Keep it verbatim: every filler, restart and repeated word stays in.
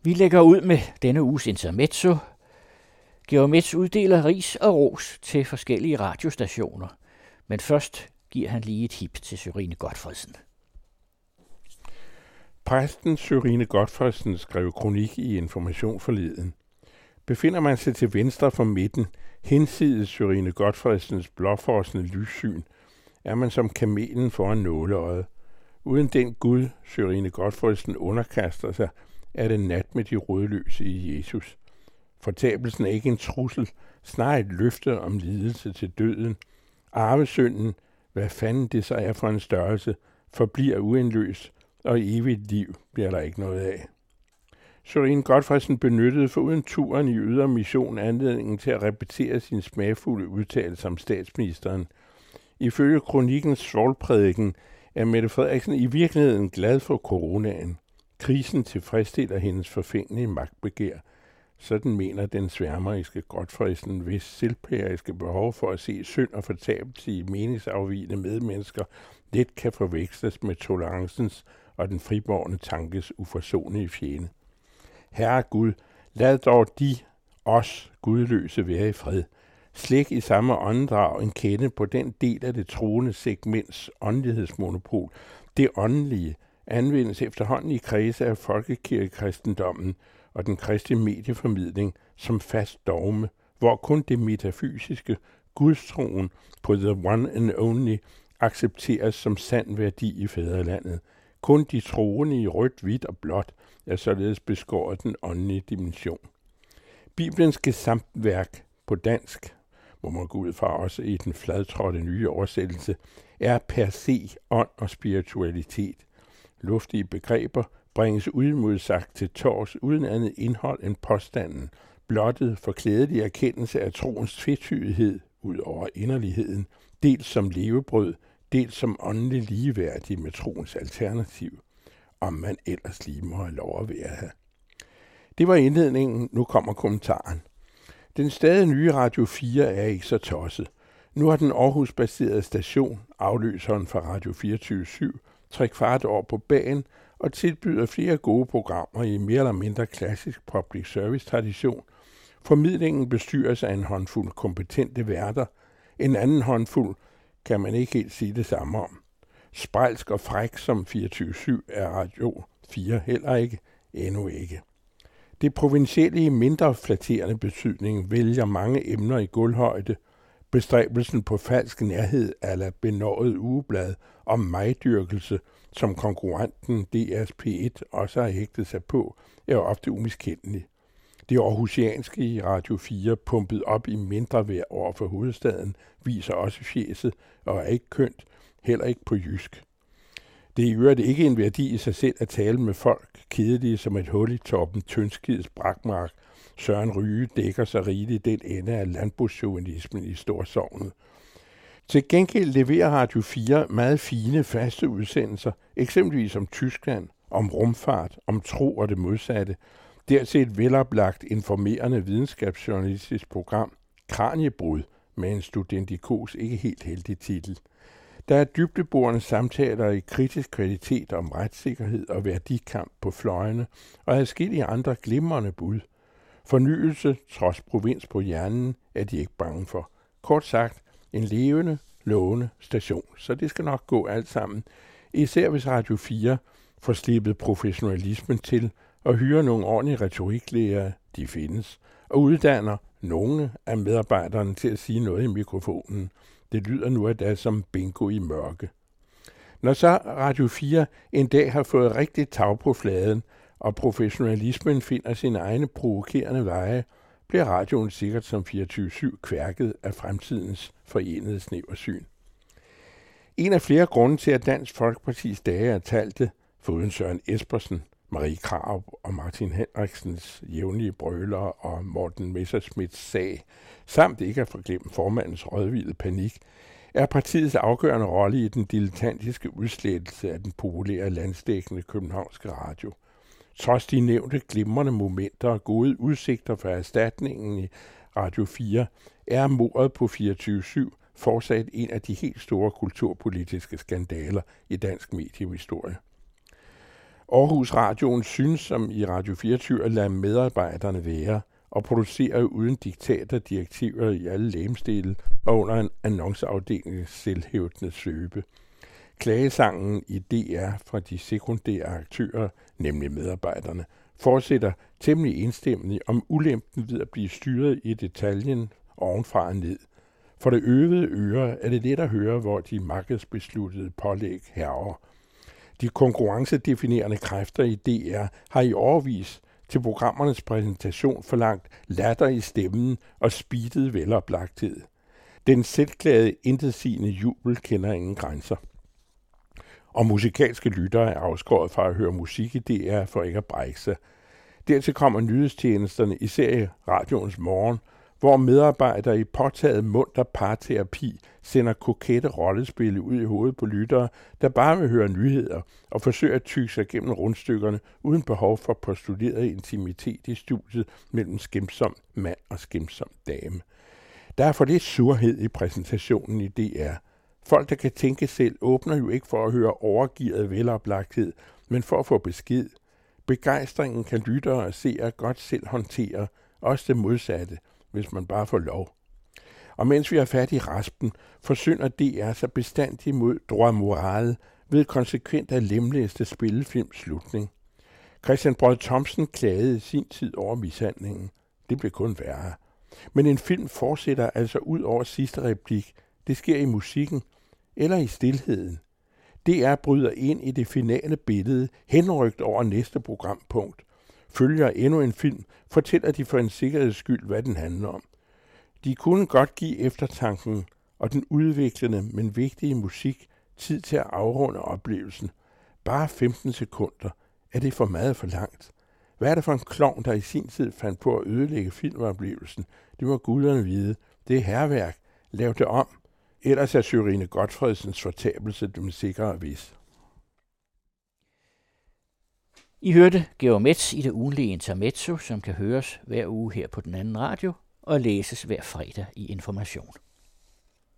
Vi lægger ud med denne uges intermezzo. Georg Metz uddeler ris og ros til forskellige radiostationer. Men først giver han lige et hip til Sørine Gotfredsen. Præsten Sørine Gotfredsen skrev kronik i Information forleden. Befinder man sig til venstre for midten, hinsides Sørine Gotfredsens blåforsende lyssyn, er man som kamelen foran nåleøjet. Uden den Gud, Sørine Gotfredsen underkaster sig, er det nat med de rødløse i Jesus. Fortabelsen er ikke en trussel, snarere et løfte om lidelse til døden. Arvesynden, hvad fanden det så er for en størrelse, forbliver uindløst, og evigt liv bliver der ikke noget af. Sørine Gotfredsen benyttede foruden turen i Ydre Mission anledningen til at repetere sin smagfulde udtalelse om statsministeren. Ifølge kronikkens svovlprædiken er Mette Frederiksen i virkeligheden glad for coronaen. Krisen tilfredsstiller hendes forfængelige magtbegær. Sådan mener den sværmeriske Gotfredsen, hvis selvpæriske behov for at se synd og fortabelse i meningsafvigende medmennesker let kan forveksles med tolerancens og den friborgne tankes uforsonlige fjende. Herre Gud, lad dog de, os gudløse, være i fred. Slæk i samme åndedrag en kende på den del af det troende segments åndelighedsmonopol. Det åndelige anvendes efterhånden i kredse af folkekirkekristendommen og den kristne medieformidling som fast dogme, hvor kun det metafysiske, gudstroen på the one and only, accepteres som sand værdi i fædrelandet. Kun de troende i rødt, hvidt og blåt er således beskåret den åndelige dimension. Bibelens gesamtværk på dansk, må man gå ud fra også i den fladtrådte nye oversættelse, er per se ånd og spiritualitet. Luftige begreber bringes uimodsagt til tors uden andet indhold end påstanden, blottet for klædelig erkendelse af troens tvetydighed ud over inderligheden, dels som levebrød, dels som åndelig ligeværdig med troens alternativ, om man ellers lige må have lov at være her. Det var indledningen, nu kommer kommentaren. Den stadig nye Radio fire er ikke så tosset. Nu har den Aarhus-baserede station, afløseren fra Radio fireogtyve syv, tre kvart år på bagen og tilbyder flere gode programmer i mere eller mindre klassisk public service tradition. Formidlingen bestyres af en håndfuld kompetente værter. En anden håndfuld kan man ikke helt sige det samme om. Sprælsk og fræk som fireogtyve syv er Radio fire heller ikke, endnu ikke. Det provincielle i mindre flatterende betydning vælger mange emner i gulvhøjde. Bestræbelsen på falsk nærhed eller benådet ugeblad om magdyrkelse, som konkurrenten D R P et også har hægtet sig på, er ofte umiskendelig. Det aarhusianske i Radio fire, pumpet op i mindre vejr over for hovedstaden, viser også fjeset og er ikke kønt, heller ikke på jysk. Det er i øvrigt ikke en værdi i sig selv at tale med folk, kedelige som et hul i toppen, tyndskids brakmark. Søren Ryge dækker sig rigeligt den ende af landbrugsjournalismen i Storsognet. Til gengæld leverer Radio fire meget fine, faste udsendelser, eksempelvis om Tyskland, om rumfart, om tro og det modsatte. Dertil et veloplagt, informerende videnskabsjournalistisk program, Kraniebrud, med en studentikos ikke helt heldig titel. Der er dybdeborende samtaler i kritisk kvalitet om retssikkerhed og værdikamp på fløjene, og adskillige andre glimrende bud. Fornyelse, trods provins på hjernen, er de ikke bange for. Kort sagt, en levende, lovende station, så det skal nok gå alt sammen. Især hvis Radio fire får slippet professionalismen til og hyrer nogle ordentlige retoriklærere, de findes, og uddanner nogle af medarbejderne til at sige noget i mikrofonen. Det lyder nu af det som bingo i mørke. Når så Radio fire en dag har fået rigtig tag på fladen, og professionalismen finder sine egne provokerende veje, bliver radioen sikkert som fireogtyve syv kværket af fremtidens forenede snæversyn. En af flere grunde til, at Dansk Folkepartis dage er talte, foruden Søren Espersen, Marie Krarup og Martin Henriksens jævnlige brøler og Morten Messerschmidts sag, samt ikke at forglemme formandens rådvilde panik, er partiets afgørende rolle i den dilettantiske udslettelse af den populære landsdækkende københavnske radio. Trods de nævnte glimrende momenter og gode udsigter for erstatningen i Radio fire, er mordet på fireogtyve syv fortsat en af de helt store kulturpolitiske skandaler i dansk mediehistorie. Aarhus Radioen synes, som i Radio fireogtyve, at lade medarbejderne være og producere uden diktater direktiver i alle legemsdele og under en annonceafdelings selvhævdende svøbe. Klagesangen i D R fra de sekundære aktører, nemlig medarbejderne, fortsætter temmelig enstemmigt om ulempen ved at blive styret i detaljen ovenfra og ned. For det øvede øre er det let at høre, hvor de markedsbesluttede pålæg hærger. De konkurrencedefinerende kræfter i D R har i årevis til programmernes præsentation forlangt latter i stemmen og speedet veloplagthed. Den selvglade, intetsigende jubel kender ingen grænser. Og musikalske lyttere er afskåret fra at høre musik i D R for ikke at brække sig. Dertil kommer nyhedstjenesterne, især i radioens morgen, hvor medarbejdere i påtaget munter parterapi sender kokette rollespil ud i hovedet på lyttere, der bare vil høre nyheder og forsøger at tygge sig gennem rundstykkerne uden behov for postuleret intimitet i studiet mellem skæmsom mand og skæmsom dame. Der er for lidt surhed i præsentationen i D R. Folk, der kan tænke selv, åbner jo ikke for at høre overgearet veloplagthed, men for at få besked. Begejstringen kan lyttere og seere godt selv håndtere, også det modsatte, hvis man bare får lov. Og mens vi har fat i raspen, forsynder D R sig bestandigt mod droit moral ved konsekvent at lemlæste spillefilms slutning. Christian Brød Thomsen klagede i sin tid over mishandlingen. Det blev kun værre. Men en film fortsætter altså ud over sidste replik. Det sker i musikken eller i stilheden. D R bryder ind i det finale billede, henrygt over næste programpunkt. Følger endnu en film, fortæller de for en sikkerheds skyld, hvad den handler om. De kunne godt give eftertanken og den udviklende, men vigtige musik tid til at afrunde oplevelsen. Bare femten sekunder. Er det for meget for langt? Hvad er det for en klovn, der i sin tid fandt på at ødelægge filmoplevelsen? Det må guderne vide. Det er hærværk. Lav det om. Ellers er Sørine Gotfredsens fortabelse dem sikre vis. I hørte Georg Metz i det ugenlige intermezzo, som kan høres hver uge her på den anden radio og læses hver fredag i Information.